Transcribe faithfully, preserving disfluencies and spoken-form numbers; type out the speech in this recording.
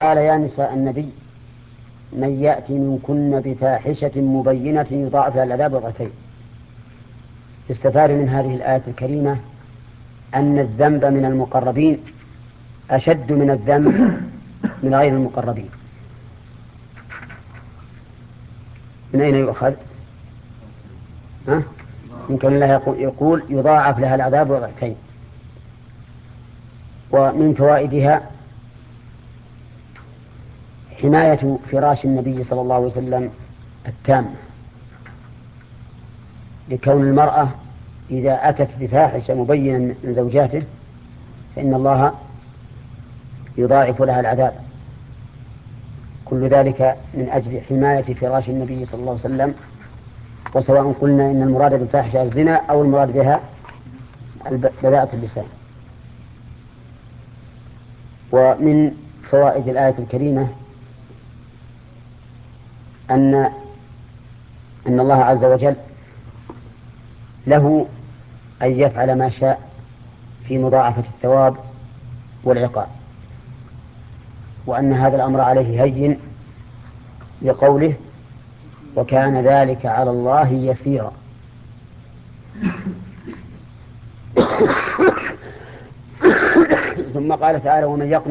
قال يا نساء النبي من يأتي منكن بفاحشة مبينة يضاعف لها العذاب ضعفين. يستفاد من هذه الآية الكريمة أن الذنب من المقربين أشد من الذنب من غير المقربين. من أين يؤخذ؟ ها؟ يمكن الله يقول يضاعف لها العذاب ضعفين. ومن فوائدها حماية فراش النبي صلى الله عليه وسلم التام، لكون المرأة إذا أتت بفاحشة مبينة من زوجاته فإن الله يضاعف لها العذاب. كل ذلك من أجل حماية فراش النبي صلى الله عليه وسلم. وسواء قلنا إن المراد بالفاحشة الزنا أو المراد بها بذاءة اللسان. ومن فوائد الآية الكريمة أن أن الله عز وجل له أن يفعل ما شاء في مضاعفة الثواب والعقاب، وأن هذا الأمر عليه هين لقوله وكان ذلك على الله يسيرا. ثم قال تعالى ومن يقنط